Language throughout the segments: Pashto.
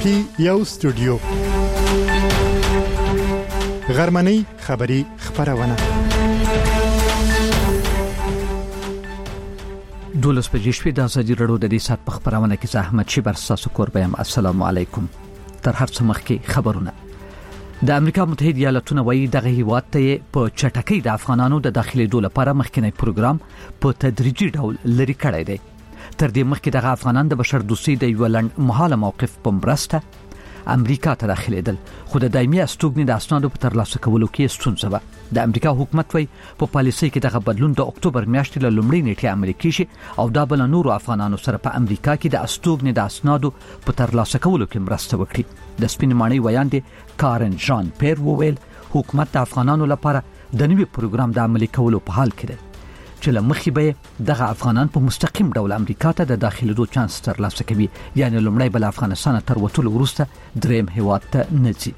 کې یو استودیو غرمنۍ خبری خبرونه 12 بجې شپې د ازادي رادیو د دې سات په خبرونه کې احمد شیبر تاسو کوربه یم. السلام علیکم. تر هر څه مخکې خبرونه. د امریکا متحده ایالاتونو وایي دغه هیواد ته په چټکۍ د افغانانو د داخلي لپاره مخکنی پروګرام په تدریجي ډول لري کړی دی. تر دې مخکې دغه افغانان د بشر دوستۍ د یو لنډ مهاله موقف په مرسته امریکا ته داخليدل، خو د دایمي استوګنې د اسنادو په ترلاسه کولو کې ستونزه وه. د امریکا حکومت وایي په پالیسۍ کې دغه بدلون د اکتوبر میاشتې له لومړۍ نیټې عملي کیږي او دا بل نورو افغانانو سره په امریکا کې د استوګنې د اسنادو په ترلاسه کولو کې مرسته وکړي. د سپین ماڼۍ ویاندې کارن جان پیر وویل حکومت د افغانانو لپاره د نوي پروګرام د عملي کولو په حال کې دی چې لمخې به دغه افغانان په مستقیم ډول امریکا ته د داخلېدو چانس ترلاسه کوي، یعنی لومړی بل افغانستان تر وټولو وروسته دریم هیواد ته نه ځي.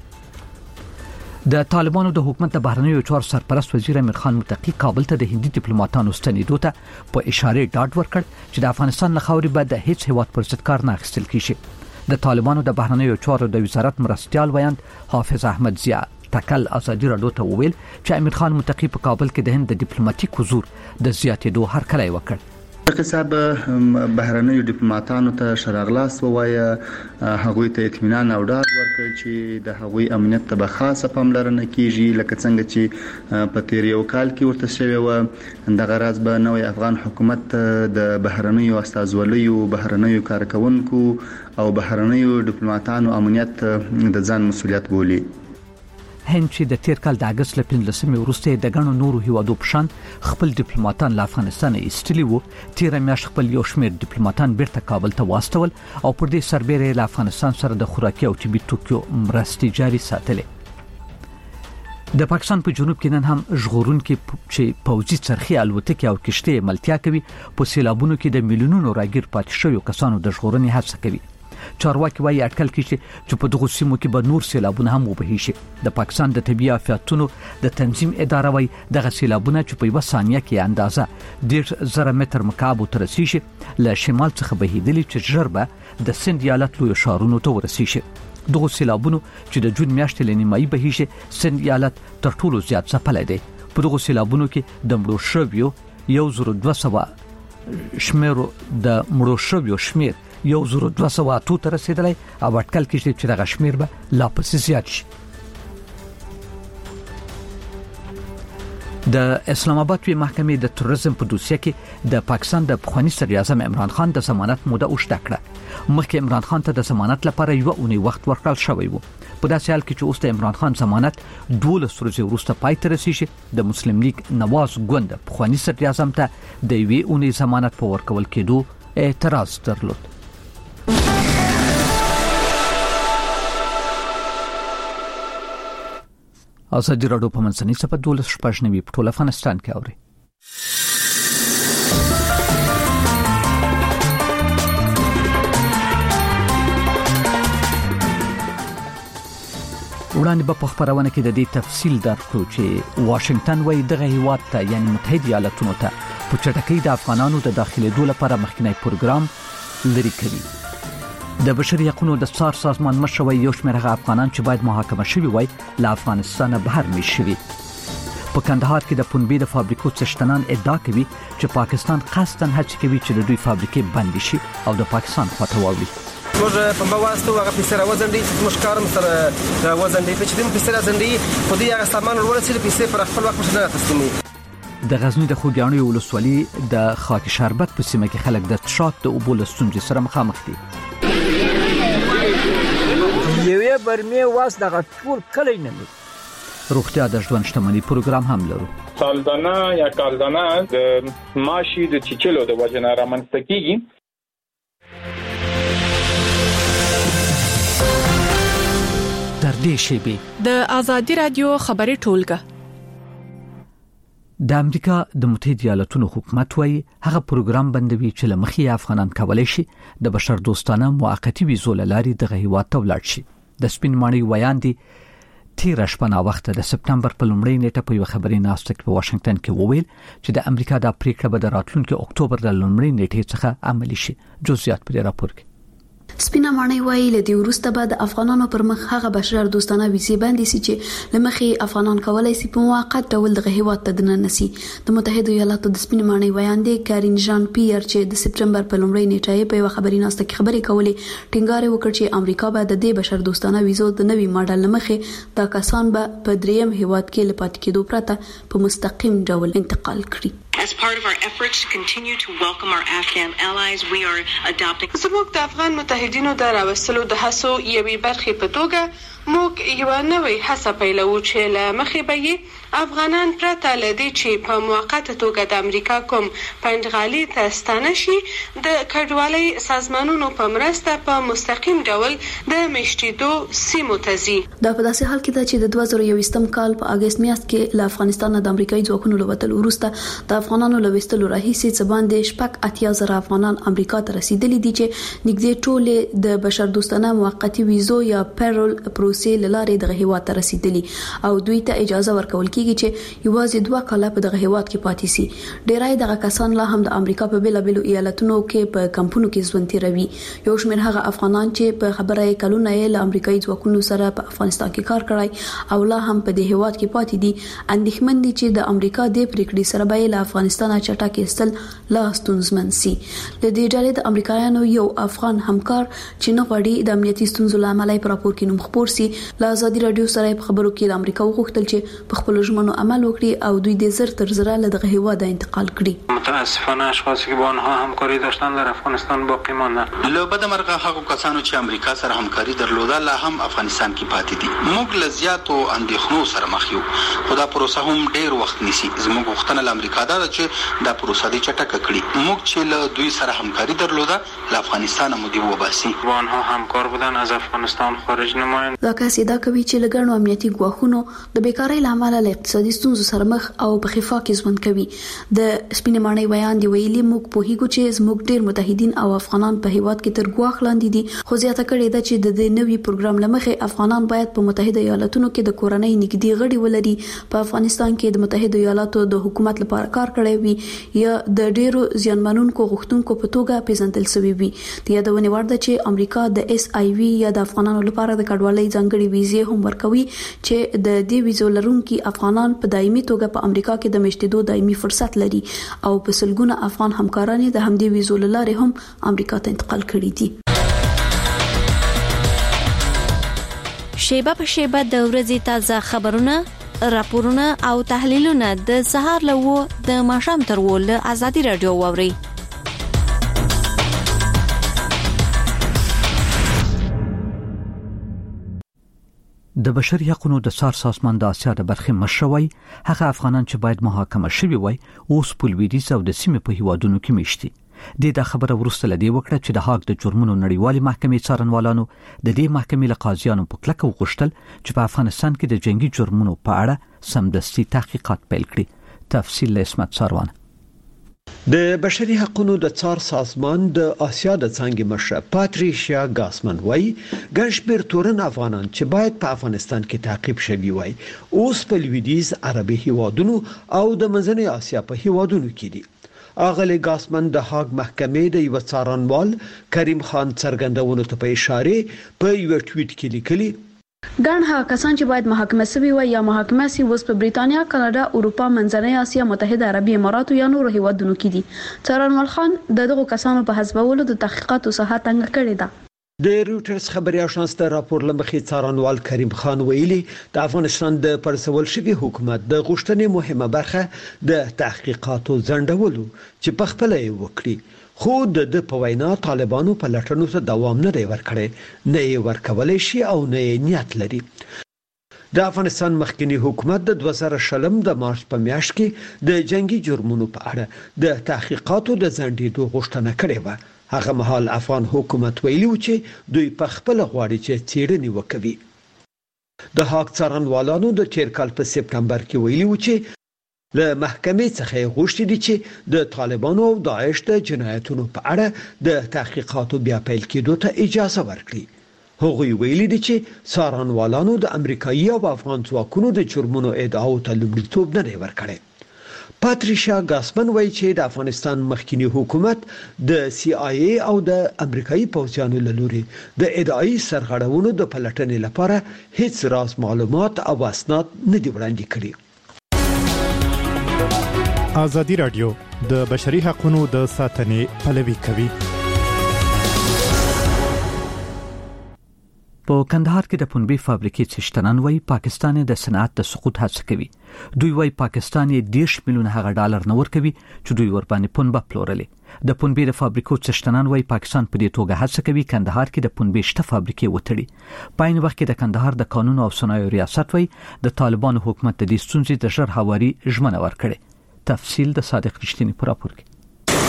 د طالبانو د حکومت د بهرنیو چارو سرپرست وزیر امیر خان متقی کابل ته د هندي ډیپلوماټانو ستنېدو ته په اشاره ډاډ ورکړ چې د افغانستان له خاورې به د هیڅ هیواد پر ضد کار نه اخیستل کیږي. د طالبانو د بهرنیو چارو د وزارت مرستیال ویاند حافظ احمد ضیا تکل ازادي رادیو ته وویل چې امیر خان متقی په کابل کې د هند د ډیپلوماټیک حضور د زیاتېدو هرکلی وکړ. حساب بهرنیو ډیپلوماټانو ته شراغلاس ووایه، هغوی ته اطمینان او ډاډ ورکړي چې د هغوی امنیت ته به خاصه پاملرنه کیږي، لکه څنګه چې په تیر یو کال کې ورته شوی و. دغه راز به نوې افغان حکومت د بهرنیو استازولیو، بهرنیو کارکونکو او بهرنیو ډیپلوماټانو امنیت د ځان مسؤلیت بولي. هند چې د تیر کال د اگست ل 15 وروسته د غنو نورو هیوادو په شان خپل ډیپلوماټان له افغانستان ایستلي وو، تیر میاشت خپل یو شمېر ډیپلوماټان بیرته کابل ته واستول او پر دې سربېره له افغانستان سره د خوراکي او طبي توکو مرستې جاري ساتلې. د پاکستان په جنوب کې نن هم ژغورونکي چې پوځي څرخي الوتکې او کشتۍ ملتیا کوي په سیلابونو کې د میلیونونو راګیر پاتې شویو کسانو د ژغورنې هڅه کوي. چارواکي وايي اټکل کیږي چې په دغه سیمو کې به نور سیلابونه هم وبهي شي. د پاکستان د طبي آفاتونو د تنظیم اداره وايي دغه سیلابونه چې په یو ثانیه کې اندازه 1.5 متر مکعب تر رسیږي له شمال څخه بهیدلي چې ژربه د سند ایالت لوی شهرونو ته ورسیږي. دغه سیلابونو چې د جون میاشتې لنیمایي بهیږي سند ایالت تر ټولو زیات ځپلی دی. په دغه سیلابونو کې د مړو شویو 1200 شمیر د مړو شویو شمیر 1200 ته رسیدلی او اټکل کیږي چې دغه شمیر به لا پسې زیات شي. د اسلام آباد په محکمې د تروریزم په دوسیه کې د پاکستان د پخوانی صدر اعظم عمران خان د ضمانت موده اوږده کړه. مخکې عمران خان ته د ضمانت لپاره یو اونۍ وخت ورکړل شوی و. په داسې حال کې چې اوس د عمران خان ضمانت 12 ورځې وروسته پای ته رسیږي، د مسلم لیگ نواز ګوند پخوانی صدر اعظم ته د یوې اونۍ ضمانت په ورکول کېدو اعتراض درلود. ازادي رادیو په منځنۍ صفحه 12 په ټول افغانستان کې اوري. وړاندې په خبرونه کې د دې تفصیل درکړو چې واشنگټن وايي دغه هیواد ته یعنی متحده ایالاتونو ته په چټکۍ د افغانانو د داخلېدو لپاره مخکنی پروګرام لري کوي. د بشري حقوقو د سازمان مشر یو شمېر هغه افغانان چې باید محاکمه شوي وای له افغانستان بهر میشي شوي. په کندهار کې د پنبې د فابریکو څښتنان ادعا کوي چې پاکستان قصداً هڅه کوي چې د دوی فابریکې بند شي او د پاکستان خواته واوړي. موږ په بواسطه هغه پیسې راوځندې چې موږ کارم سره راوځندې چې دې پیسې راځندې خو دې هغه سامان ورسېږي پیسې پر خپل وخت نه تسلیمي. د غزنی د خوږیاڼو ولسوالۍ د خاک شربت په سیمه کې خلک د تشات د اوبو له ستونزې سره مخامخ دي. یوې برمې واس دغه ټول کلی نه لري. روغتیا د ژوند شتمنۍ پروګرام هم لرو. سالدانه یا کالدانه د ماشي د چیچلو د وجنه رامنځته کیږي. تر دې شیبې د ازادي رادیو خبري ټولګه. د امریکا د متحده ایالاتونو حکومت وايي هغه پروګرام بندوي چې لمخې افغانان کولای شي د بشر دوستانه موقتی ویزو لاري دغه هیواد ته ولاړ شي. د سپین ماڼۍ ویاندې تیر شپه نا وخت د سپتمبر په لومړۍ نیټه په یو خبري ناسته کې په واشنگټن کې وویل چې د امریکا د پریکړه به د راتلونکي اکتوبر د لومړۍ نیټې څخه عملي شي. جزئیات په راپور کې سپینا مانی وایي له دې وروسته به د افغانانو پر مخ هغه بشر دوستانه ویزې باندې سي چې لمخې افغانان کولای شي په موقت ډول د هیواد ته دننسي. د متحده ایالاتو د سپینا مانی وایاندې کارین ژان پیر چې د سپټمبر په لومړۍ نیټه په خبري ناسته کې خبرې کولې ټینګار وکړ چې امریکا به د دې بشر دوستانه ویزو د نوي ماډل لمخې دا کسان به په دریم هیواد کې لپاره کېدو پرته په مستقیم ډول انتقال کړي. As part of our efforts to continue to welcome our Afghan allies, we are adopting. زموږ د افغان متحدینو د راوستلو د هڅو یوې برخې په توګه موږ یو نوې هڅه پیلوو چې له مخې به یې افغانان پرته له دې چې په موقته توګه د امریکا کوم پنډغالي ته ستانه شي د کډوالۍ سازمانونو په مرسته په مستقیم ډول د میشتېدو سیمو ته ځي. دا په داسې حال کې ده چې د 2021 کال په اگست میاشت کې له افغانستان د امریکایي ځواکونو له وتلو وروسته د افغانانو له وستلو راهیسې څه باندې شپږ اتیا زره افغانان امریکا ته رسیدلي دي چې نږدې ټول د بشر دوستانه موقتی ویزو یا پیرول پروسې لاره دغه هیواد ته رسیدلي او دوی ته اجازه ورکول کیږي چې یوازې 2 کاله په دغه هیواد کې پاتې سي. ډیرای دغه کسان لا هم د امریکا په بیلابیلو ایالتونو کې په کمپونو کې ژوند تیروي. یو شمېر هغه افغانان چې په خبره کلونه یې له امریکایي ځواکونو سره په افغانستان کې کار کړی او لا هم په دې هیواد کې پاتې دي اندېښمن دي چې د امریکا د پریکړې سره به له افغانستان چټک استل لا ستونزمن سي. د دې ډلې د امریکایانو یو افغان همکار چې نه غواړي د امنیتي ستونزو لامل په راپور کې نوم خبر سي له ازادي رادیو سره په خبرو کې د امریکا وغوښتل چې په خپل ژمنو عمل وکړي او دوی د زر تر زره له دغه هیواد انتقال کړي. متاسفانه اشخاصی که با آنها همکاری داشتن در افغانستان باقی ماندند. له بده مرغه هغه کسانو چې امریکا سره همکاری درلوده لا هم افغانستان کې پاتې دي. موږ له زیاتو اندېښنو سره مخ یو. خدا پروسه هم ډیر وخت نیسي. زموږ غوښتنه له امریکا ده چې دا پروسه دې چټکه کړي. موږ چې له دوی سره همکاری درلوده له افغانستان مو دی وباسي. با آنها همکار بودن از افغانستان خارج نمایند. دا کس دا کوي چې لګړنو امنیتي ګواښونو د بیکارۍ لامل له اقتصادي ستونزو سره مخ او په خفا کې ژوند کوي. د سپینې ماڼۍ ویان دی ویلي موږ په هیڅ چې زموږ ډیر متحدین او افغانان په هیواد کې تر ګواښ لاندې دي. خو زیاته کړې ده چې د دې نوي پروګرام لمخې افغانان باید په متحده ایالاتونو کې د کورنۍ نږدې غړي ولري. په افغانستان کې د متحده ایالاتو د حکومت لپاره کار کړی وي یا د ډیرو زیانمنونکو غوښتونکو په توګه پیژندل شوی وي. د یادونه وړ ده چې امریکا د اس ای وی یا د افغانانو لپاره د کډوالۍ ځانګړي ویزې هم ورکوي چې د دې ویزو لرونکي افغانان په دایمي توګه په امریکا کې د میشتېدو دایمي فرصت لري او په سلګونه افغان همکاران د همدې ویزو لاره هم امریکا ته انتقال کړي دي. شیبه په شیبه د ورځې تازه خبرونه، راپورونه او تحلیلونه د سهار له 9 د ماښام تر 10 له ازادي رادیو واوري. د بشري حقوقو د څار سازمان د اسیا د برخې مشروي هغه افغانان چې باید محاکمه شوي وای اوس په لویدیځ او د سیمې په هیوادونو کې میشتي. د خبره ورسته لدی وکړه چې د هاګ د جرمونو نړیوالې محکمې څارنوالانو د دې محکمې له قاضیانو په کلکه وغوښتل چې په افغانستان کې د جنگي جرمونو په اړه سمدستي تحقیقات پیل کړي. تفصیل له اسمت ساروان. د بشري حقوقو د څار سازمان د آسیا د څنګه مشر پاتریشیا ګاسمن وایي ګشبر تورن افغانان چې باید په افغانستان کې تعقیب شوي وای اوس په لویدیځ عربي هیوادونو او د منځنۍ آسیا په هیوادونو کې دي. اغلی ګاسمن د هاګ محکمې د یو څارنوال کریم خان څرګندونو ته په اشاره په یو ټویټ کې لیکلي ګڼ هغه کسان چې باید محاکمه شوي وي یا محاکمه شي اوس په بریتانیا، کاناډا، اروپا، منځنۍ اسیا، متحده عربي اماراتو یا نورو هیوادونو کې دي. څارنوال خان دغه کسانو په حسابولو د تحقیقاتو ساحه تنګ کړې ده. د رويټرز خبري اژانس د راپور لمخې څارنوال کریم خان ویلي د افغانستان د پرسول شوی حکومت د غوښتنې مهمه برخه د تحقیقاتو ځنډولو چې په خپل یې وکړي. خو د په وینا طالبانو په لټونو ته دوام نه دی ورکړی، نه یې ورکولای شي او نه یې نیت لري. د افغانستان مخکنی حکومت د 2020 د مارچ په میاشت کې د جنگي جرمونو په اړه د تحقیقاتو د ځنډېدو غوښتنه کړې و. هغه مهال افغان حکومت ویلي و چې دوی په خپل غواړي چې څېړنې وکړي. د هاګ څارنوالانو د تیر کال په سپټمبر کې ویلي و چې له محکمې څخه غوښتي دي چې د طالبانو او داعش د جنایتونو په اړه د تحقیقاتو بیا پیل کېدو ته اجازه ورکړي. هغوی ویلي دي چې څارنوالانو د امریکایي او افغان ځواکونو د جرمونو ادعاو ته لومړیتوب نه دی ورکړی. پاتریشا ګاسمن وایي چې د افغانستان مخکینی حکومت د CIA او د امریکایي پوځیانو له لوري د ادعای سرغړونو د پلټنې لپاره هیڅ راز معلومات او اسناد نه دی وړاندې کړي. ازادي رادیو د بشري حقوقو د ساتنې پلوي کوي. په کندهار کې د پنبې فابریکې څښتنان وایي پاکستان د صنعت د سقوط هڅه کوي. دوی وایي پاکستان یې 10 میلیون هغه ډالر نور کوي چې دوی ورباندې پنبه پلورلې. د پنبې د فابریکو څښتنان وایي پاکستان په دې توګه هڅه کوي کندهار کې د پنبې شته فابریکې وتړي. په عین وخت کې د کندهار د قانون او صنایعو ریاست وایي د طالبانو حکومت د دې ستونزې د ژر هواري ژمنه ورکړي. تفصیل د صادق رښتینی پر راپور کې.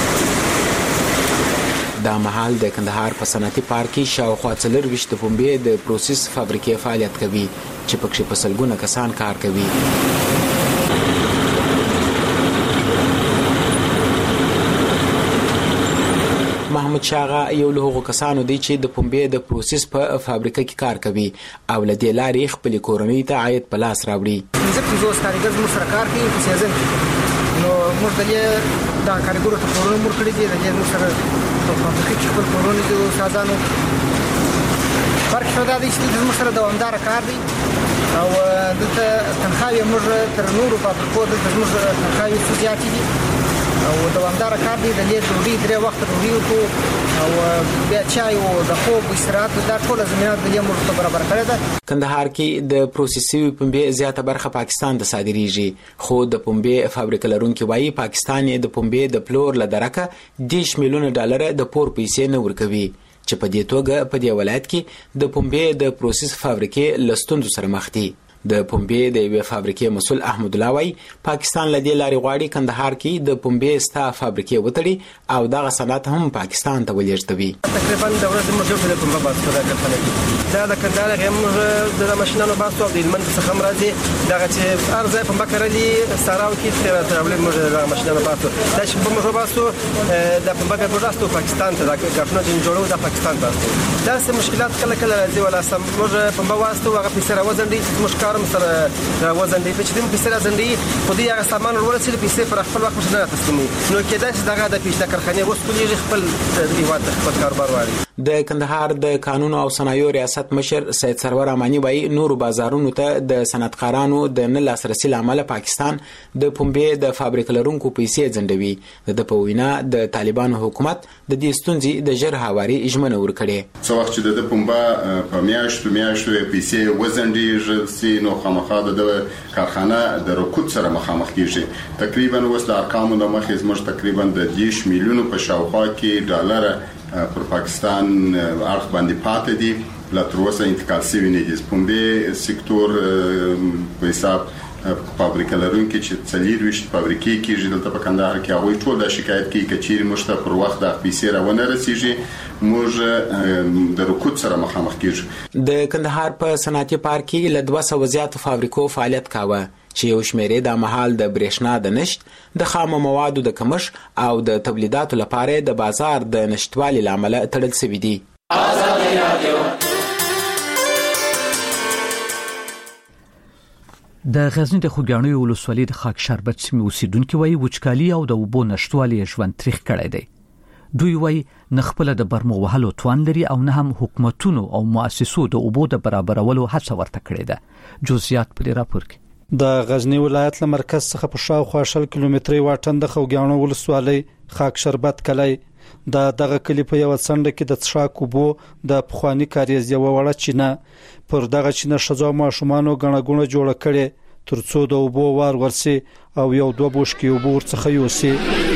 دا مهال د کندهار په صنعتي پارک کې شاوخوا 24 د پنبې د پروسس فابریکې فعالیت کوي چې پکې په سلګونه کسان کار کوي. محمد شاغا یو له هغو کسانو دی چې د پنبې د پروسس په فابریکه کې کار کوي او له دې لارې خپل کورنۍ ته عاید په لاس راوړي. زه په کارګر مو سره کار کوي په سیزن نو موږ د دا کارګرو ته پورونه مور کړی دي د موږ سره په فابریکه کې خپل پورونه دي سازانو فرق شوه دی چې موږ سره دوامدار کار دی او دلته تنخواهي موږ تر نورو فابریکو دلته موږ تنخواهي څه زیاتې دي او دوامدار کار دی د لیټ ډوډۍ 3 وخت ډوډۍ کو او بیا چای او د خوب استراحت دا ټول زمينات د موږ ته برابر کړی ده. کندهار کې د پروسسي پنبې زیاته برخه پاکستان ته صادریږي خو د پنبې فابریکه لرونکي وایي پاکستان د پنبې د پلور لدرکه 10 میلیون ډالر د پور پیسې نه ورکوي چې په دې توګه په دې ولایت کې د پنبې د پروسس فابریکې لستوندو سره مخ دي. د پنبې د یوې فابریکې مسؤل احمد الله وایي پاکستان لدی لاري غواړي کندهار کې د پنبې ستا فابریکې وتړي او دغه صنعت هم پاکستان ته ولېږدوي. تقریبا د ورځې موږ په پنبه باسو دا کړل دا د کندهار هم د ماشينونو باسو او د المنت څخه مرادي دغه چې ارزه پنبه کړلې ساراو کې تر ترولې موږ د ماشينونو باسو دا چې په موږ باسو د پنبه ګورستو پاکستان ته دا کارونه چې جوړو د پاکستان باسو دا څه مشکلات کله کله راځي ولا سم موږ پنبه واسطو هغه پیسې راوځندي مشکار سره وزن دی چې دې پیسې راځندي خو دې هغه سامان ورسېل پیسې پر خپل وخت نه تسلیمي نو کېدای چې دغه د پیسې کارخانه وسکولې خپل هیواد خپل کاروبار واري. د کندهار د قانون او صنایعو ریاست مشر سید سرور امانی وایي نور بازارونو ته د صنعتکارانو د نه لاسرسي لامل پاکستان د پنبې د فابریکو لرونکو پیسې ځندوي. د پوینا د طالبانو حکومت د دې ستونزې د ژر هواري ژمنه ورکړي. څو وخت چې د پنبه په میاشتو پیسې وزندي نو خامخا د کارخانه د رکود سره مخامخ کیږي. تقریبا اوس د ارقامو د مخې زموږ تقریبا د 10 میلیون په شاوخوا کې ډالر پر پاکستان ارخ باندې پاتې دي لا تر اوسه انتقال شوی نه دي. پنبې سکتور په حساب فابریکه لرونکي چې څلور وشت فابریکې کېږي دلته په کندهار کې هغوی ټول د شکایت کوي کچېری مشته پر وخت د پیسې راونه رسیږي موږ د رکود سره مخامخ کېږو. د کندهار په صنعتي پارک کې له 200 زیاتو فابریکو فعالیت کاوه چې یو شمیرې د محل د برېښنا د نشت د خامو موادو د کمښت او د تولیداتو لپاره د بازار د نشټوالي لامل تړل شوی دي. د غزنی د خوګیاڼیو ولسوالۍ د خاک شربت سیمې اوسیدونکو وایي وچکالي او د اوبو نشټوالي ژوند تریخ کړی دی. دوی وایي نه خپل د برمو وهلو توان لري او نه هم حکومتونو او مؤسسو د اوبو د برابرولو هڅه ورته کړې ده. جزئیات په راپور کې. د غزنی ولایت له مرکز څخه په شاوخوا 10 کیلومتري واټن د خوګیاڼو ولسوالۍ خاک شربت کلی دغه کلی په یو څنډه کې د څښاک اوبو د پخوانی کاریز یو وړه چینه پر دغه چینه شزو ماشومانو غنغونه جوړ کړي ترڅو د اوبو وار ورسي او یو دوه بوشکي اوبو ورڅخه یوسي.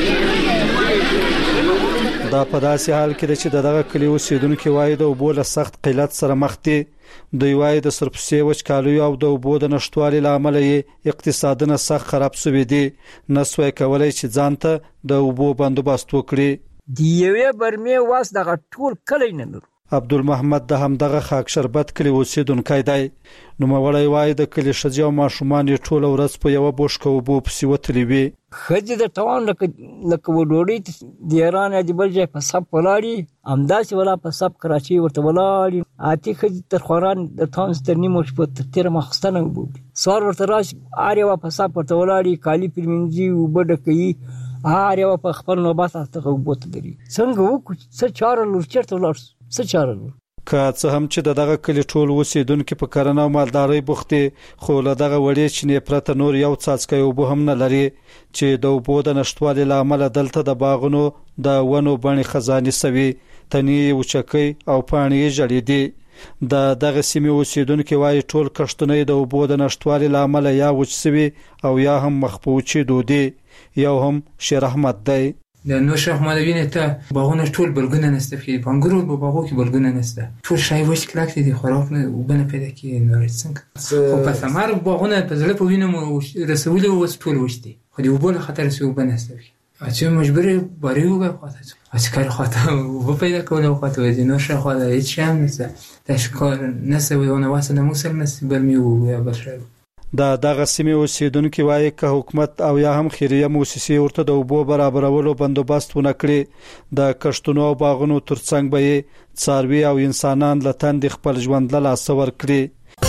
دا په داسې حال کې چې دغه کلی اوسیدونکو وایي د اوبو له سخت قلت سره مخ دي. دوی وایي د سرپسې وچکالي او د اوبو د نشټوالي لامل یې اقتصادونه سخت خراب شوی دي. نسوي کولای چې ځانته د اوبو بندوبست وکړي. دی یوې برمه واس دغه ټول کلی نه لرو عبدالمحمد د همدغه خاک شربت کلی اوسیدونکی دی. نو مولای وای د کلی شجاع ماشومان ټول ورځ په یو بوشکه وبو پسې وتلی وي. خځې د توان لکه وډوړي د ایران د بل ځای په سب ولاړي همداسې ولا په سب کراچي ورته ولاړي اتی خځې تر خوران د تونس تر نیمو شپه تر مخستانه وبو سوار ورته راش اړیو په سب ورته ولاړي کالی پرمنځي وبډکې اړیو په خپل نوبات ته وبوت دري څنګه وکړو څه چاره لور چرته ولر څه چاره که څه هم چې دغه کلی ټول اوسیدونکو په کرنه او مالدارۍ بوختي خو له دغه وړې چینې پرته نور یو څاڅکی اوبه هم نه لري چې د اوبو د نشټوالي له امله دلته د باغونو د ونو بڼې خزانې سوي تنې وچکۍ او پاڼې جوړېدي. د دغه سیمې اوسیدونکو وايي ټول کښتونه د اوبو د نشټوالي له امله یا وچ سوي او یا هم مخپوچې دودي. یو هم شیر احمد دی. د نو شیخ مالوی ته باغونه ټول بلګونه نسته په بنګرو په باغو کې بلګونه نسته ټول شای وښ کلاک دي خوراک نه وبنه پیدا کیږي نو څنګه خو په ثمر باغونه په ځله په وینم رسولي او ټول وښتي خو دی وبله خطر سي وبنه نسته چې مجبور بریو به خاطر اسکار خاطر و پیدا کوله خاطر دي نو شیخ خاطر هیڅ هم نسته تشکر نسه ونه واسه مسلم نسه برمیو یا بشر. دغه سیمې اوسیدونکو وايي که حکومت او یا هم خیریه مؤسسې ورته د اوبو برابرولو بندوبست ونه کړي د کښتونو او باغونو ترڅنګ به څاروي او انسانان له تندې خپل ژوند له لاسه ورکړي.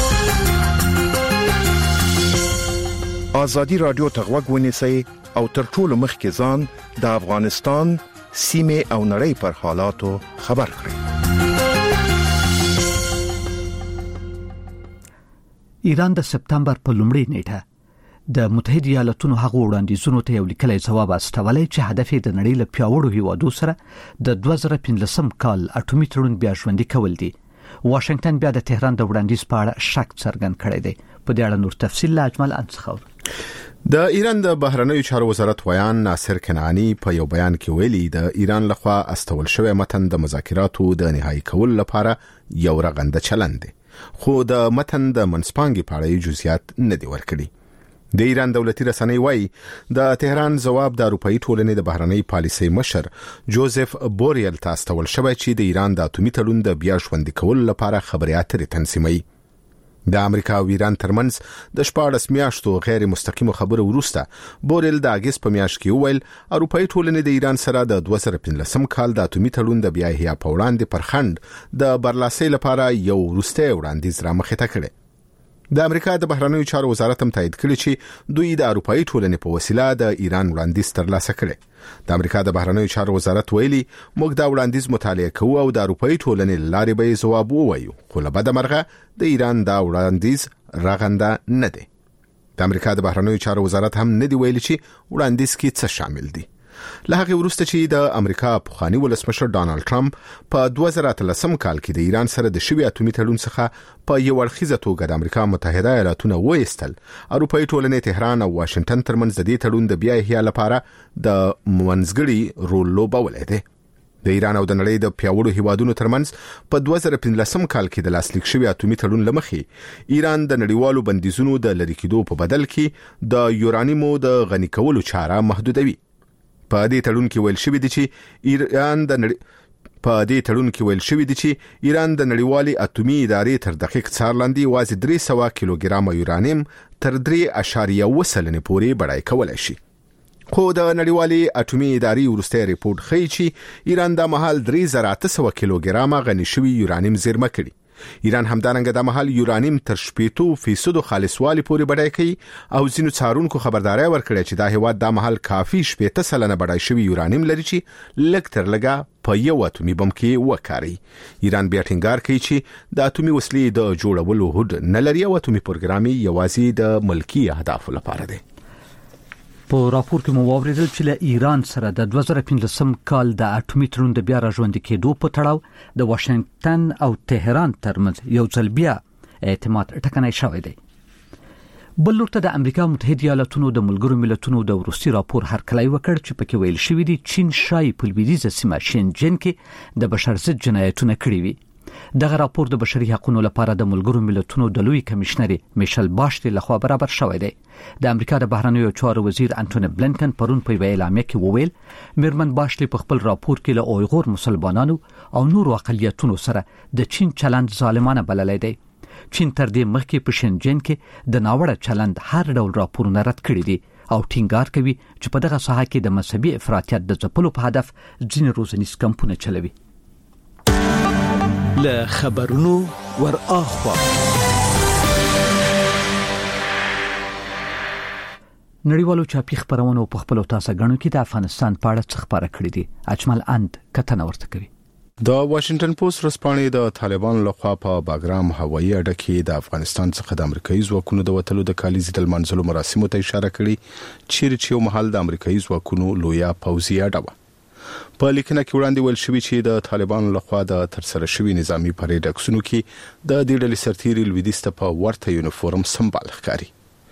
ازادي رادیو ته غوږ ونیسئ او تر ټولو مخکې ځان د افغانستان سیمې او نړۍ پر حالاتو خبر کړئ. ایران د سپتمبر په لومړۍ نیټه د متحده ایالاتونو هغو وړاندیزونو ته یو لیکلی ځواب استولی چې هدف یې د نړۍ له پیاوړو هیوادو سره د 2015 کال اټومي تړون بیا ژوندي کول دي. واشنگټن بیا د تهران د وړاندیز په اړه شک څرګند کړی دی. په دې اړه نور تفصیل له اجمل انڅخور. د ایران د بهرنیو چارو وزارت ویان ناصر کنعانی په یو بیان کې ویلي د ایران لخوا استول شوی متن د مذاکراتو د نهایی کولو لپاره یو رغنده چلند دی خو د متن د منځپانګې په اړه جزئیات نه دی ورکړي. د ایران دولتي رسنۍ وايي د تهران ځواب د اروپאי ټولنې د بهرنۍ پالیسۍ مشر جوزف بوریل ته استول شوی چې د ایران د اټومي تړون د بیا ژوندي کولو لپاره خبري اترې تنظیموي. د امریکا او ایران ترمنځ د 14 میاشتو غیر مستقیمو خبرو وروسته بوریل د اگست په میاشت کې وویل اروپאי ټولنې د ایران سره د 2015 کال د اټومي تړون د بیا احیا په وړاندې پر خند د برلاسۍ لپاره یو وروستی وړاندیز را مخې ته کړی. د امریکا د بهرنیو چارو وزارت هم تایید کړی چې دوی د اروپאי ټولنې په وسیله د ایران وړاندیز ترلاسه کړي. د امریکا د بهرنیو چارو وزارت ویلي موږ دا وړاندیز مطالعه کوو او د اروپאי ټولنې لارې به ځواب ووایو خو له بده مرغه د ایران دا وړاندیز رغنده نه دی. د امریکا د بهرنیو چارو وزارت هم نه دی ویلي چې وړاندیز کې څه شامل دي. له هغه وروسته چې د امریکا پخوانی ولسمشر ډانلډ ټرمپ په 2013 کال کې د ایران سره د شوی اټومي تړون څخه په یو اړخیزه توګه د امریکا متحده ایالاتونو وایستل اروپאי ټولنې تهران او واشنگټن ترمنځ د دې تړون د بیا احیا لپاره د منځګړي رول لوبولی دی. د ایران او د نړۍ د پیاوړو هیوادونو ترمنځ په 2015 کال کې د لاسلیک شوی اټومي تړون لمخې ایران د نړیوالو بندیزونو د لری کېدو په بدل کې د یورانیمو د غني کولو چاره محدودوي. په دې تړون کې ویل شوی دی چې ایران د نړیوالې اټومي ادارې تر دقیق څار لاندې وازي 300 کیلوګرام یورانیم تر 3.7 پورې بډای کولای شي. خو د نړیوالې اټومي ادارې ورسته ریپورت ښیي چې ایران د مهال 3800 کیلوګرام غني شوی یورانیم زیرمه کړي. ایران همدارنګه د مهال یورانیم تر 80% خالصوالي پورې بډای کوي او ځینو څارونکو خبرداري ورکړي چې دا هیواد د مهال کافي 80% بډای شوی یورانیم لري چې لږ تر لږه په یو اټومي بم کې وکاري. ایران بیا ټینګار کوي چې د اټومي وسلې د جوړولو هوډ نه لري او اټومي پروګرام یوازې د ملکی اهدافو لپاره دی. په راپور کې مو واوریدل چې له ایران سره د 2015 کال د اټومي تړون د بیا راژوندي کېدو په تړاو د واشنگټن او تهران ترمنځ یو ځل بیا اعتماد ټکنی شوی دی. بل لورته د امریکا متحده ایالاتونو د ملګرو ملتونو د روسي راپور هرکلی وکړ چې پکې ویل شوی دی چین شای په لویدیځه سیمه شینجن کې د بشر ضد جنایتونه کړي وي. دغه راپور د بشري حقوقو لپاره د ملګرو ملتونو د لوی کمشنر میشل باشلي لخوا برابر شوی دی. د امریکا د بهرنیو چارو وزیر انټونی بلنکن پرون په اعلامیه کې وویل میرمن باشلي په خپل راپور کې له اویغور مسلمانانو او نورو اقلیتونو سره د چین چلند ظالمانه بللی دی. چین تر دې مخکې په شنجن کې د ناوړه چلند هر ډول راپورونه رد کړي دي او ټینګار کوي چې په دغه ساحه کې د مذهبي افراطیت د ځپلو په هدف ځینې روزنیز کمپونه چلوي. له خبرونو ور اخوا نړیوالو چاپی خبرونو په خپل تاسو غنو کې د افغانستان په اړه څه خبره کړې دي. اجمل اند کتنه ورته کوي. د واشنگټن پوسټ رسپانې د طالبان لخوا په باګرام هوایي اډه کې د افغانستان څخه د امریکایي ځواکونو د وټلو د کالیزې د منځلو مراسمو ته اشاره کړې چې یو محل د امریکایي ځواکونو لویا پوځي اډه و. په لیکنه کې وړاندې ویل شوی چې د طالبانو لخوا د ترسره شوی نظامی پریډ عکسونو کې د دې ډلې سرتیري لویدیسته په ورته یونیفورم سمبال ښکاري.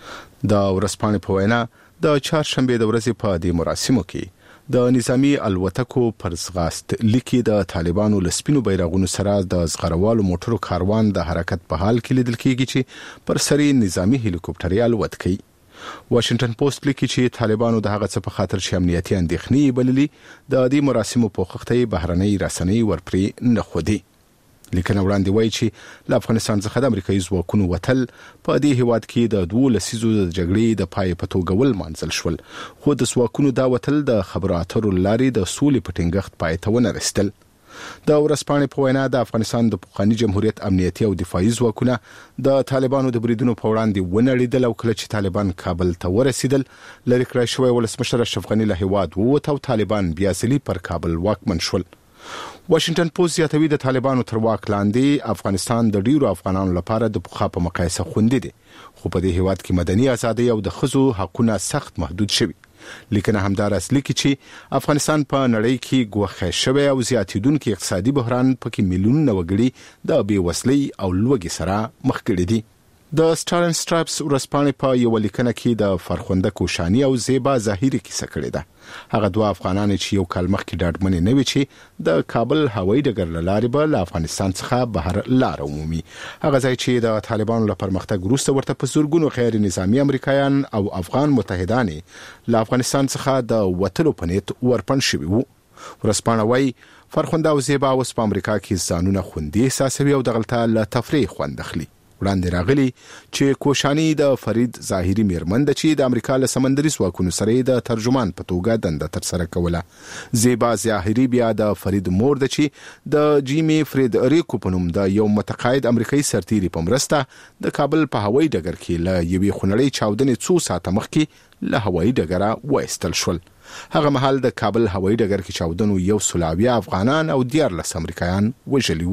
د ورځپاڼې په وینا د چهارشنبه د ورځې په دې مراسمو کې د نظامی الوتکو پر ځغاست لیکي د طالبانو لسپینو بیرغونو سره د زغروالو موټرو کاروان د حرکت په حال کې لیدل کېږي چې پر سری نظامی هلیکوپټري الوت کوي. واشنگټن پوسټ لیکي چې طالبانو د هغه څه په خاطر چې امنیتي اندېښنې بللي د دې مراسمو په وخت بهرنۍ رسنۍ ورپرې نه خودي. لیکنه وړاندې وایي چې له افغانستان څخه د امریکایي ځواکونو وتل په دې هیواد کې د 2 لسیزو د جګړې د پای په توګه ولمانځل شول، خو د ځواکونو دا وتل د خبرو اترو لارې د سولې په ټینګښت پای ته ونه رسیدل. د ورځپاڼې په وینا د افغانستان د پخوانی جمهوریت امنیتي او دفاعي ځواکونه د طالبانو د بریدونو په وړاندې ونړیدل او کله چې طالبان کابل ته ورسیدل لری کړی شوی ولسمشر اشرف غنی له هیواد ووت او طالبان بیا ځلې پر کابل واکمن شول. واشنگټن پوسټ زیاتوي د طالبانو تر واک لاندې افغانستان د ډیرو افغانانو لپاره د پخوا په مقایسه خوندي دي، خو په دې هیواد کې مدني ازادي او د ښځو حقوقونه سخت محدود شوي. لیکنه همدار اصلي کې چې افغانستان په نړۍ کې ګوښه شوی او زیاتیدونکو اقتصادي بحران پکې میلیونونه وګړي د بېوزلۍ او لوږې سره مخ کړي دي. د سټار اینډ سټرایپس ورځپاڼې په یو لیکنه کې د فرخنده کوشانی او زیبا ظاهری کیسه کړې ده. هغه دوه افغانان چې یو کال مخکې ډاډمنې نه وي چې د کابل هوایي ډګر له لارې به له افغانستان څخه بهر لار عمومي، هغه ځای چې د طالبانو له پرمختګ وروسته ورته په زورګونو غیر نظامی امریکایان او افغان متحدان له افغانستان څخه د وټلو په نیت ورپن شوي وو. ورځپاڼه وایي فرخنده او زیبا اوس په امریکا کې ځانونه خوندي احساسوي او دغلته له تفریح خوند اخلي. وړاندې راغلي چې کوشانی د فرید ظاهری میرمن د چې د امریکا له سمندري ځواکونو سره د ترجمان په توګه دنده ترسره کوله. زیبا ظاهری بیا د فرید مور د چې د جیمی فرید ریکو په نوم د یو متقاعد امریکایي سرتیري په مرسته د کابل په هوایي ډګر کې له یوې خونړۍ چاودنې څو ساعته مخکې له هوایي ډګره وایستل شول. هغه مهال د کابل هوایي ډګر کې چاودنو 100 افغانان او 14 امریکایان وژلي وو.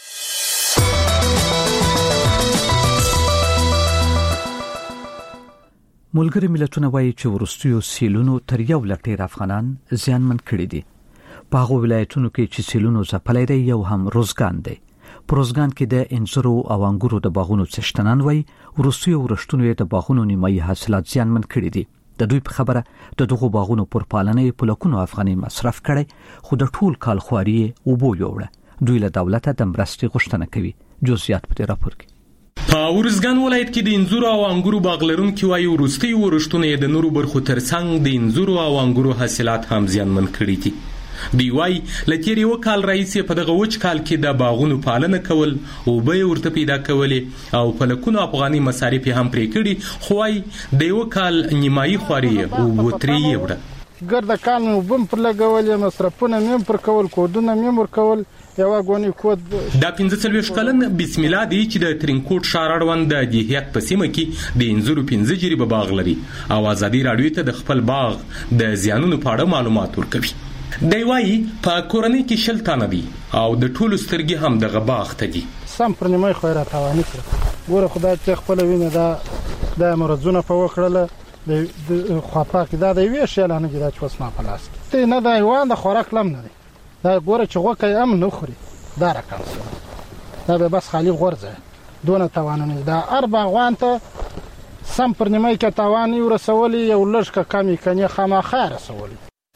ملګری ملتونه وایي چې ورستیو سیلونو تر 1,00,000 افغانان زیانمن کړي دي. په هغو ولایتونو کې چې سیلونو ځپلې دی یو هم روزګان دی. په روزګان کې د انځرو او انګورو د باغونو څښتنان وایي ورستیو ورشتونو د باغونو نیمایي حاصلات زیانمن کړي دي. د دوی په خبره د دغو باغونو پر پالنې په لکونو افغاني مصرف کړي، خو د ټول کال خواري وبو یوړه. دوی له دولته د مرستې غوښتنه کوي. جزئیات په دې راپور کې. په ورزګان ولایت کې د انځورو او انګورو باغ لرونکي وایي وروستي ورښتونه د نورو برخو ترڅنګ د انځورو او انګورو حاصلات هم زیانمن کړي دي. دوی وایي له تېر یو کال راهیسې په دغه وچ کال کې د باغونو پالنه کول، اوبه یې ورته پیدا کولې او په لکونو افغاني مصارف هم پرې کړي، خو وایي د یو کال نیمایي خواري اوبو ترې یوړه. ګرده کال مې اوبه هم پر لګولې، مصرفونه مې هم پر کول، کودونه مې هم ورکول. یو غونی کود دا 45 کلن بسم الله دی چې د ترینکوټ ښار اړوند د دیهیت په سیمه کې د انځورو 15 جریبه باغ لري او ازادي راډیو ته د خپل باغ د زیانونو په اړه معلومات ورکوي. دی وایي په کورنۍ کې 10 تنه دي او د ټولو سترګې هم دغه باغ ته دي. سم پر نیمه خو را توانې کړ. ګوره خدای چې خپل وینه دا مرزونه په وکړله د خواپاک دا د وی شیلانه کې دا چې وسما پلاس ته نه دا یوان د خوراک لم نه دا ګوره چې غوکه هم نه خوري دا رقم دا به بس خالی غورځه دونه توانونه دا اربع غوان ته سم پر نیمه کې توانی ورسولي یو لږ کمی کني خامخا رسولي.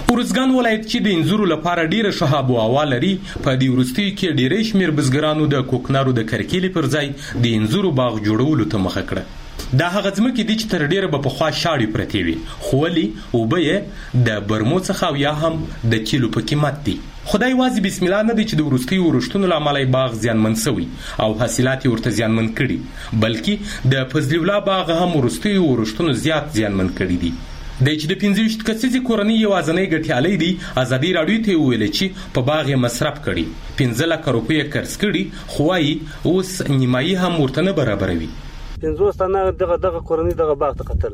ارزګان ولایت چې د انځورو لپاره ډیره شهاب او هوا لري، په دې وروستیو کې ډیری شمیر بزګرانو د کوکنارو د کرکیلې پر ځای د انځورو باغ جوړولو ته مخه کړه. دا هغه ځمکې دي چې تر ډیره به پخوا شاړې پرتې وي، خو ولې اوبه یې د برمو څخه او یا هم د کیلو په قیمت دي. خدای واځي بسم الله نه دی چې د وروستیو ورښتونو له امله باغ زیانمن شوی او حاصلات یې ورته زیانمن کړي، بلکې د فضل الله باغ هم وروستیو ورښتونو زیات زیانمن کړي دي. د چې د 25 کسیزې کورنۍ یوازینۍ ګټیالی دی ازادي راډیو ته ویل چې په باغ یې مصرف کړي، 15 لک روپۍ قرض کړي، خو وايي اوس نیمایي هم ورته نه برابروي. 50 تنه دغه کورنۍ دغه باغ ته قتل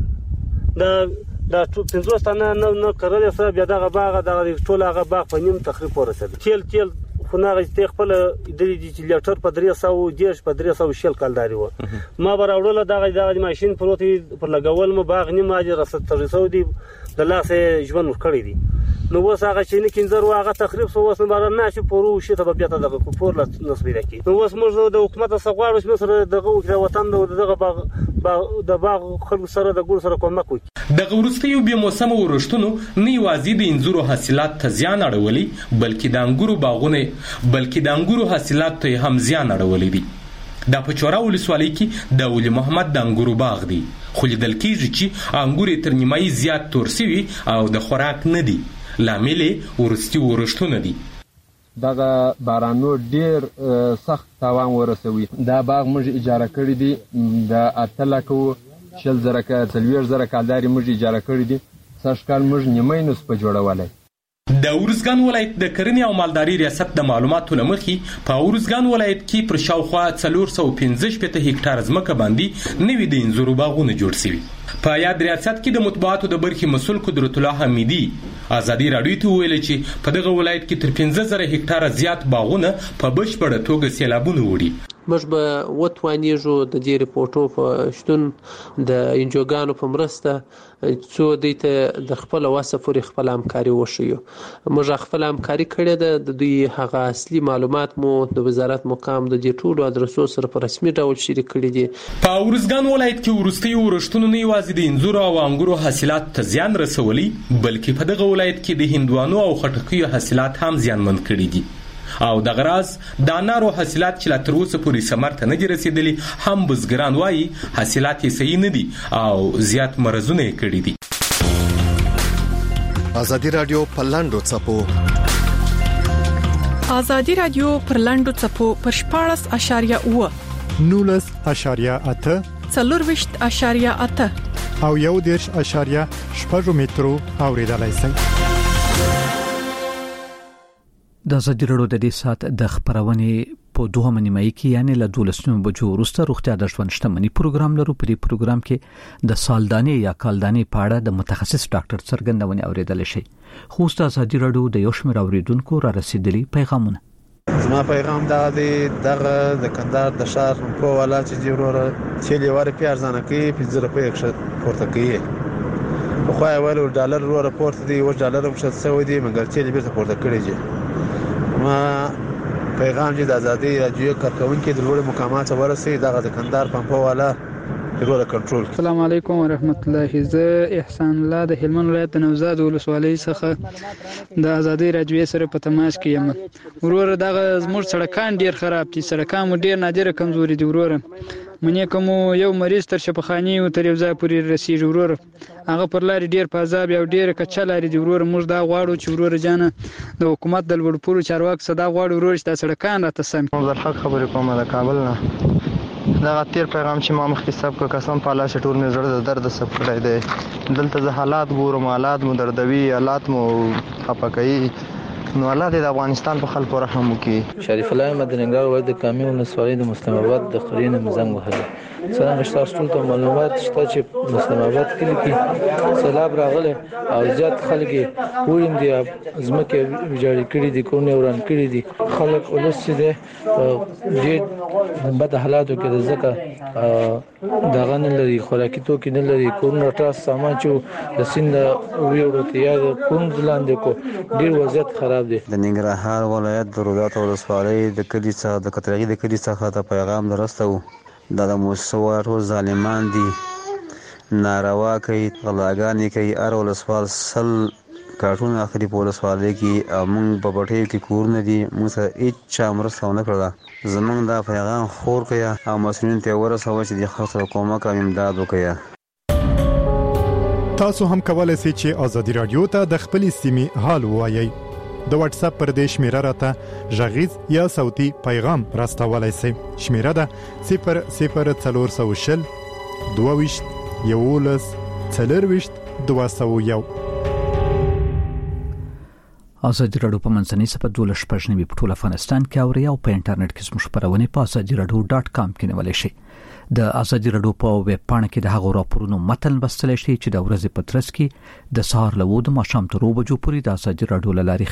دا 50 تنه نه کړل سره بیا دغه باغ دغه ټول هغه باغ په نیم تخریب ورسېد. تیل خو نه غوښتي خپل د لیټر په 310 په 300 کالداري و ما براوړل دغه ماشين پروتي پر لګول مو باغ نیم اجر 700 دی د لاسه ژوند ورکړی دی. نو اوس هغه چې نه کینځر واغه تخریب سو اوس بار نه شي پورو شي ته بیا ته دغه پور لا نسبی راکی. نو اوس موږ د حکومت سغواړو چې سره دغه وطن دغه باغ د باغ خلک سره د ګور سره کومک وکړي. د وروستیو بیا موسم ورښتونو نه یوازې د انځورو حاصلات ته زیان اړولی، بلکې د انګورو حاصلات ته هم زیان اړولی دي. دا په چوره ولسوالۍ کې د ولي محمد د انګورو باغ دی، خو لیدل کېږي چې انګور یې تر نیمایي زیات تور سوي او د خوراک نه دي. لامل یې وروستي ورښتونه دي. دغه بارانو ډیر سخت تاوان ورسوي. دا باغ موږ اجاره کړی دی د 8 لکو 40,000 کالداري موږ اجاره کړی دي. سږ کال موږ نیمایي نصف په جوړولی. د ارزګان ولایت د کرنې او مالداري ریاست د معلوماتو له مخې په ارزګان ولایت کې پر شاوخوا 415 هکټار ځمکه باندې نوي د انځورو باغونه جوړ شوي. په یاد ریاست کې د مطبوعاتو د برخې مسؤل قدرت الله حمیدي ازادي راډیو ته ویل چې په دغه ولایت کې تر 15,000 هکټار زیات باغونه په بشپړه توګه سیلابونه وړي. موږ به وتوانیږو د دې ریپورټو په شتون د انجوګانو په مرسته څو دوی ته د خپل واسه پورې خپل همکاري وشیو. موږ خپل همکاري کړې ده، د دوی هغه اصلي معلومات مو د وزارت مقام د دې ټولو ادرسو سره په رسمي ډول شریک کړي دي. په ارزګان ولایت کې وروستیو ورښتونو نه یوازې د انځورو او انګورو حاصلات ته زیان رسولی، بلکې په دغه ولایت کې د هندوانو او خټکیو حاصلات هم زیانمن کړي دي. او د غراز د انارو حاصلات چې لا تر اوسه پورې ثمر ته نه دي رسیدلي، هم بزګران وایي حاصلات یې صحیح نه دي او زیات مرزونه یې کړي دي. ازادي راډیو پر لاندو څپو ازادي راډیو پر لاندو څپو پر 14.8 19.8 4.8 او 1.8 مترو اوریدلای شئ. د ازادي راډیو د دې سات د خبرونې په 2 نیمایي کې یعنی له 12 بجو وروسته روغتیا د ژوند شتمنۍ پروګرام لرو. په دې پروګرام کې د سالداني یا کالداني په اړه د متخصص ډاکټر څرګندونه اوریدل شي. خو د ازادي راډیو د یو شمېر اوریدونکو را رسیدلي پیغامونه. زما پیغام دا دی د کندهار د شهر په والا چې جوړه چې لوړ پیار ځنه کې 15 روپۍ پورته کوي. خو اول ډالر ورو پورته دی او ډالر هم شت سوي دي مګر چې بیرته پورته کړی دي. ما پیغام چې د ازادي راډیو کارکونکو د لوړ مقامات ورسي دغه د کندهار پمپو والا ډیره کنټرول. السلام علیکم ورحمت الله. زه احسان الله د هلمند ولایت د نوزاد ولسوالۍ څخه د ازادي راډیو سره په تماس کې یم. ورور دغه زموږ سړکان ډیر خراب دي، سړکان مو ډیر نادره کمزوري دي. ورور منې کوم یو مریض تر شفاخاني او تر یو ځای پورې رسیږي. ورور هغه پر لاري ډیر پازاب یو ډیر کچلاري دي. ورور موږ دا غواړو چې ورور جانه د حکومت د لوړپوړو چارواکو صدا غواړو ورور چې د سړکان راته سم. زرحق خبرې کوم د کابل نه. دا تیر پیغام چې ما مخکې سب کو قسم په الله شټور مې زړه د درد سب کړی دی. دلته زه حالات ګورم، حالات مو دردوي، حالات مو خپکوي. نو الله دې د افغانستان په خلکو رحم وکړي. شریف الله مدنګار ولایت د کامل ولسوالۍ د مسلم آباد د قرینه مزنګ وهله. څنګه تاسو ټول ته معلومات شته چې مسلم آباد کې سیلاب راغله او زیات خلک ویم دي ځمکه ویجاړې کړې دي، کورونه وران کړې دي. خلک ولسی دي ډېر بد حالاتو کې ځکه دغه نه لري، خوراکي توکي نه لري، کورونه ټاس سامان چې د سیند ویوړو ته یا کوم ځلاندې کو ډېر وضعیت خراب دي. د ننګرهار ولایت د رودات ولسوالۍ د کلی څخه د کترغي د کلی څخه ته پیغام درسته و. دا د موسوارو ظالمان دي، ناروا کوي، غلاګانې کوي. هر ولسوال 100 کارټون اخري پولیس والے کې موږ په پټي کې کور نه دي موږ سره هیڅ چا مرسته نه کړله زمونږ دا پیغام خور کیا او مسؤلین ته ورسوي چې د خلکو کومک او امداد وکړي. تاسو هم کولای شئ چې ازادي رادیو ته د خپل سیمې حال ووایي. د واتس اپ پر دې شمیره راته ژغیز یا صوتي پیغام راستولای شئ. شمیره ده 00420 22 11 40 201. ازادي رادیو په منځنۍ سپه 12 په ټول افغانستان کې اوري او په انټرنیټ کې زموږ خبرونه په azadiradio.com کې نیول شي. د ازادي رادیو په ویب پاڼه کې د هغو راپورونو متن بستل شي چې د ورځې په ترڅ کې د سهار له 2 د ماښام تر 2 بجو پورې د ازادي رادیو لاري